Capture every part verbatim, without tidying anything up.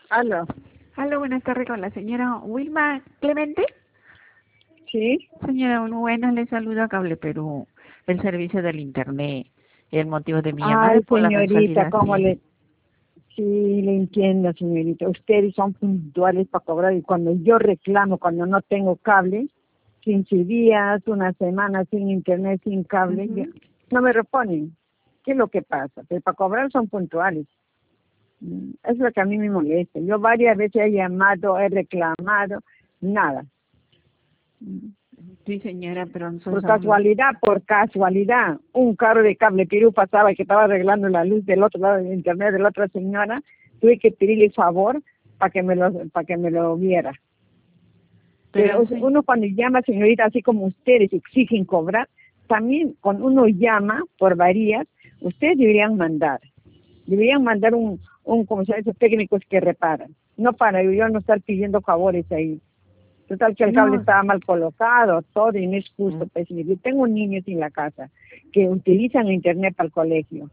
Aló. Aló, buenas tardes con la señora Wilma Clemente. Sí. Señora, bueno, le saluda Cable Perú, el servicio del Internet. El motivo de mi llamada Ay, es por la señorita, mensualidad, ¿cómo sí. le...? Sí, le entiendo, señorita. Ustedes son puntuales para cobrar y cuando yo reclamo, cuando no tengo cable, quince días, una semana sin internet, sin cable, yo- Ujú. no me reponen. ¿Qué es lo que pasa? Pero para cobrar son puntuales. Mm, Es lo que a mí me molesta. Yo varias veces he llamado, he reclamado, nada. Sí, señora, pero nosotros Por somos los... casualidad, por casualidad, un carro de cable Perú pasaba que estaba arreglando la luz del otro lado del internet de la otra señora. Tuve que pedirle favor para que me lo para que me lo viera. Pero Pero, o sea, sí. uno cuando llama, señorita, así como ustedes exigen cobrar, también cuando uno llama por varias, ustedes deberían mandar, deberían mandar un, un como se dice, técnicos que reparan, no para yo no estar pidiendo favores ahí. Total que el cable No. estaba mal colocado, todo, y no es justo. Mm. Pues, yo tengo niños en la casa que utilizan internet para el colegio.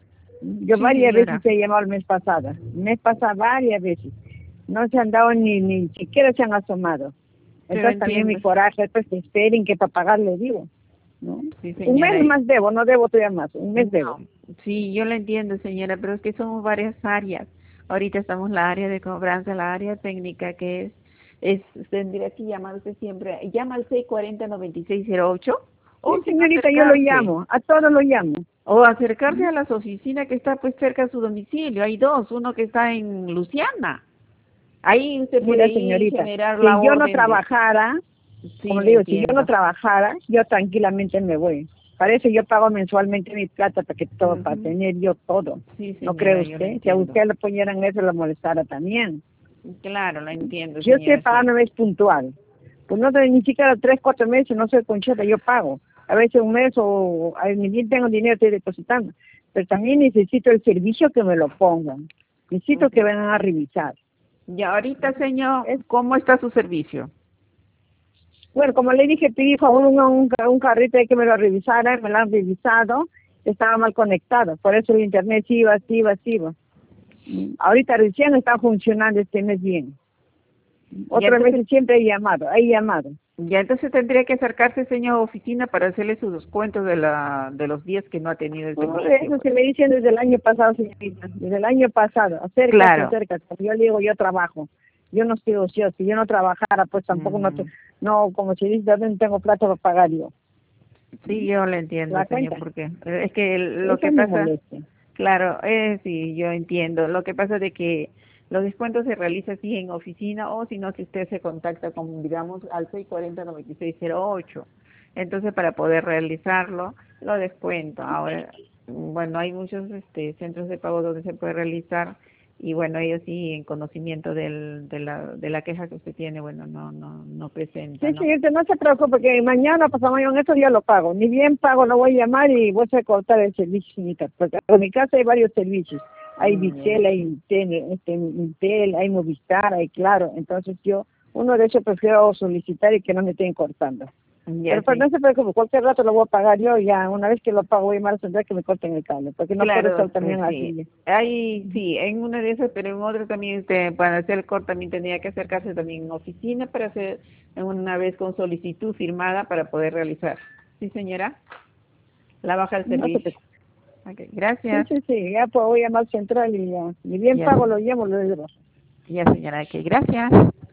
Yo Sí, varias veces señora. he llamado el mes pasado, el mes pasado varias veces. No se han dado ni, ni siquiera se han asomado. Pero Entonces también mi entiendo. coraje, pues que esperen que para pagar les digo, ¿no? Sí, Un señora. mes más debo, no debo todavía más, un mes debo. No, sí, yo la entiendo, señora, pero es que somos varias áreas. Ahorita estamos la área de cobranza, la área técnica, que es, es tendría que llamar usted siempre. Llama al seis cuatro cero, nueve seis cero ocho Sí, o sin señorita, yo lo acercarse. llamo, a todos lo llamo. O acercarse a las oficinas que está pues cerca de su domicilio. Hay dos, uno que está en Luciana. Ahí usted puede Mira, ir, señorita, generar la si yo no orden de... trabajara, Sí, como le le digo, si yo no entiendo. trabajara, yo tranquilamente me voy. Para eso yo pago mensualmente mi plata para que todo, para Ujú. tener yo todo. Sí, ¿No cree señora, yo lo usted? Si a entiendo. usted le ponieran eso, le molestara también. Claro, lo entiendo, Yo estoy señora, sí. pagando mes puntual. Pues no doy ni siquiera tres, cuatro meses, no soy concheta, yo pago. A veces un mes o a ni bien tengo dinero, estoy depositando. Pero también necesito el servicio que me lo pongan. Necesito que Ujú. vengan a revisar. Y ahorita, señor, Es, ¿cómo está su servicio? bueno, como le dije, pedí a un, un, un carrito ahí que me lo revisara, me lo han revisado, estaba mal conectado. Por eso el internet sí iba, sí iba, sí iba. Mm, Ahorita recién está funcionando este mes bien. Ya Otros entonces, meses siempre he llamado, he llamado. ya entonces tendría que acercarse, señor, a oficina para hacerle sus descuentos de la de los días que no ha tenido el No, servicio, eso pues. se me dicen desde el año pasado, señorita. Desde el año pasado. Acércate, Claro. acércate. Yo le digo, yo trabajo. Yo no estoy ocioso. Si yo no trabajara, pues tampoco no, te, Mm, no como se dice, no tengo plata para pagar yo. sí, yo le ¿Se entiendo, da señor, cuenta? porque eh, es que el- lo Eso que me pasa, molesta. claro, eh, sí, yo entiendo. Lo que pasa de que los descuentos se realizan así en oficina o si no, si usted se contacta con, digamos, al seis cuatro cero, nueve seis cero ocho. Entonces, para poder realizarlo, lo descuento. Ahora, mm, bueno, hay muchos este, centros de pago donde se puede realizar y bueno, ellos sí, en conocimiento del, de, la, de la queja que usted tiene, bueno, no, no, no presenta, Sí, ¿no? señorita, no se preocupe, que mañana, pasado mañana, eso yo lo pago. Ni bien pago, lo voy a llamar y voy a cortar el servicio, señorita. Porque en mi casa hay varios servicios. Hay Mm, ya. Vitel, hay Intel, este, Intel, hay Movistar, hay Claro. Entonces yo, uno de esos prefiero solicitar y que no me estén cortando. Ya, Pero pues no sí. se preocupe, cualquier rato lo voy a pagar yo, ya una vez que lo pago voy a llamar a tendrá que me corten el cable, porque no puedo Claro, estar también pues sí. así. Hay, sí, en una de esas, pero en otra también, este, para hacer el corte también tenía que acercarse también en oficina para hacer una vez con solicitud firmada para poder realizar. Sí, señora, la baja del No se servicio. preocupe. Ok, Sí, gracias. sí, sí, ya pues voy a llamar central y ya. Ni bien Ya, pago lo llamo, lo dejo. ya, señora, ok, gracias.